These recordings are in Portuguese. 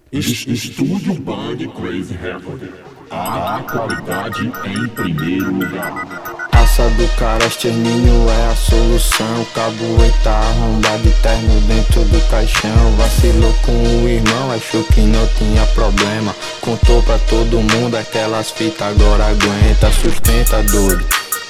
Estúdio Band Crazy Record. A qualidade em primeiro lugar. Raça do cara, extermínio é a solução. Cabueta arrombado e terno dentro do caixão. Vacilou com o irmão, achou que não tinha problema. Contou pra todo mundo aquelas fitas, agora aguenta, sustenta doido.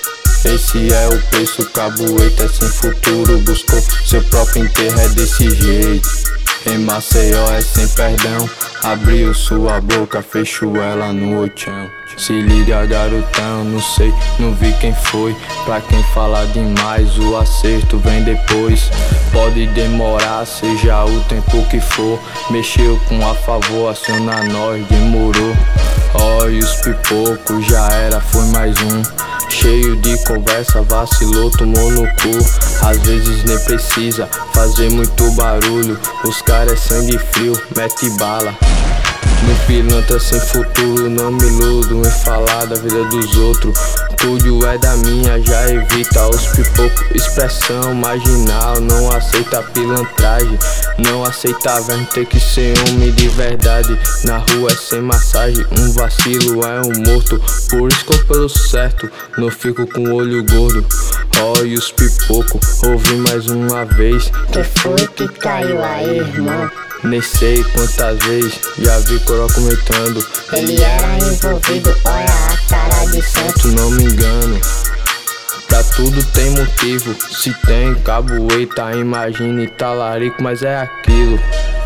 Esse é o preço, cabueta é sem futuro. Buscou seu próprio enterro, é desse jeito. Em Maceió é sem perdão. Abriu sua boca, fechou ela no oitão. Se liga garotão, não sei, não vi quem foi. Pra quem fala demais, o acerto vem depois. Pode demorar, seja o tempo que for. Mexeu com a favor, aciona nós, demorou. Ó, e os pipocos, já era, foi mais um. Cheio de conversa, vacilou, tomou no cu. Às vezes nem precisa fazer muito barulho. Os caras é sangue frio, mete bala. No pilantra sem futuro, não me iludo em falar da vida dos outros. Tudo é da minha, já evita os pipocos. Expressão marginal, não aceita pilantragem. Não aceita verme, tem que ser homem de verdade. Na rua é sem massagem, um vacilo é um morto. Por isso que eu pelo certo, não fico com o olho gordo. Ó, e os pipocos, ouvi mais uma vez. Que foi que caiu aí, irmão? Nem sei quantas vezes, já vi coro comentando. Ele era envolvido, olha a cara de santo. Não me engano, pra tudo tem motivo. Se tem cabueta, imagine talarico, mas é aquilo.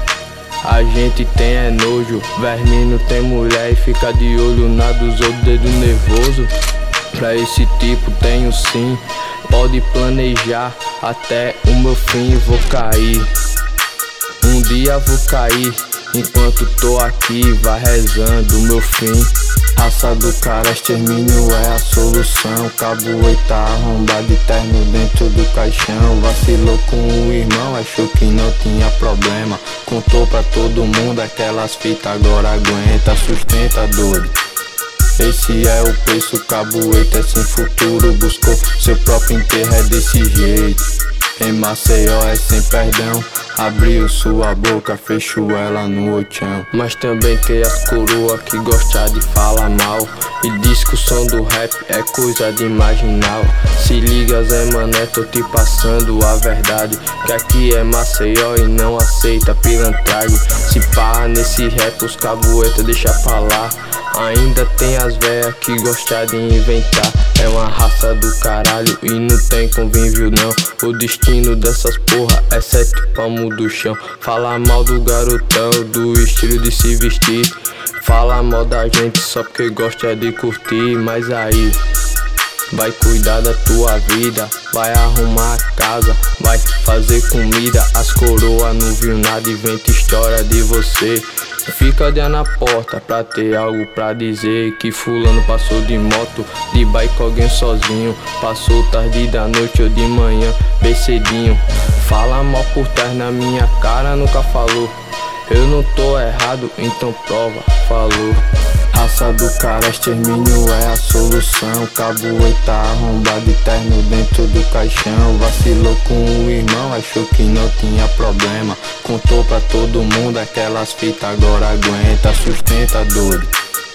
A gente tem é nojo, vermino tem mulher e fica de olho na dos outros, dedo nervoso. Pra esse tipo tenho sim, pode planejar até o meu fim, vou cair. Um dia vou cair, enquanto tô aqui, vai rezando o meu fim. Raça do cara, extermínio é a solução. Cabueta arrombado e terno dentro do caixão. Vacilou com o irmão, achou que não tinha problema. Contou pra todo mundo aquelas fitas, agora aguenta, sustenta doido. Esse é o preço, cabueta é sem futuro. Buscou seu próprio enterro, é desse jeito. Em Maceió é sem perdão. Abriu sua boca, fechou ela no oitão. Mas também tem as coroas que gostam de falar mal e diz que o som do rap é coisa de marginal. Se liga Zé Mané, tô te passando a verdade, que aqui é Maceió e não aceita pilantragem. Se pá nesse rap os cabueta deixa pra lá. Ainda tem as véias que gostam de inventar. É uma raça do caralho e não tem convívio não. O destino dessas porra é 7 palmos do chão. Fala mal do garotão, do estilo de se vestir. Fala mal da gente só porque gosta de curtir. Mas aí, vai cuidar da tua vida, vai arrumar a casa, vai fazer comida. As coroas não viu nada e inventa história de você. Fica de na porta pra ter algo pra dizer. Que fulano passou de moto, de bike alguém sozinho. Passou tarde da noite ou de manhã, bem cedinho. Fala mal por trás na minha cara, nunca falou. Eu não tô errado, então prova, falou. Raça do cara, extermínio é a solução. Cabueta arrombado e terno dentro do caixão. Vacilou com o irmão, achou que não tinha problema. Contou pra todo mundo aquelas fitas, agora aguenta, sustenta doido.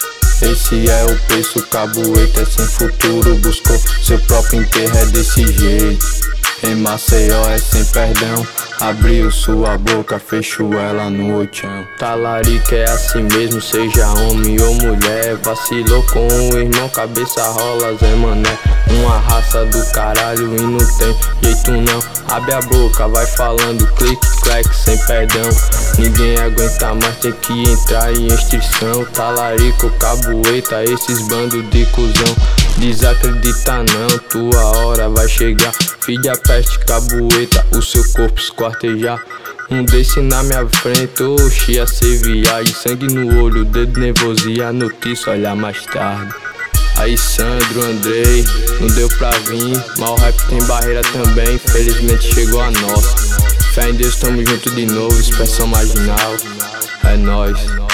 Esse é o preço, cabueta é sem futuro. Buscou seu próprio enterro, é desse jeito. Em Maceió é sem perdão. Abriu sua boca, fechou ela no oitão. Talarico é assim mesmo, seja homem ou mulher. Vacilou com o irmão, cabeça rola Zé Mané. Uma raça do caralho e não tem jeito não. Abre a boca, vai falando, clique, clack, sem perdão. Ninguém aguenta mais, tem que entrar em extinção. Talarico, cabueta, esses bandos de cuzão. Desacredita não, tua hora vai chegar. Filha peste, cabueta, o seu corpo esquartejar. Um desse na minha frente, oxi, ia ser viagem. Sangue no olho, dedo nervoso e a notícia olhar mais tarde. Aí Sandro, Andrei, não deu pra vir, mas o rap tem barreira também, infelizmente chegou a nossa. Fé em Deus, tamo junto de novo, expressão marginal, é nóis.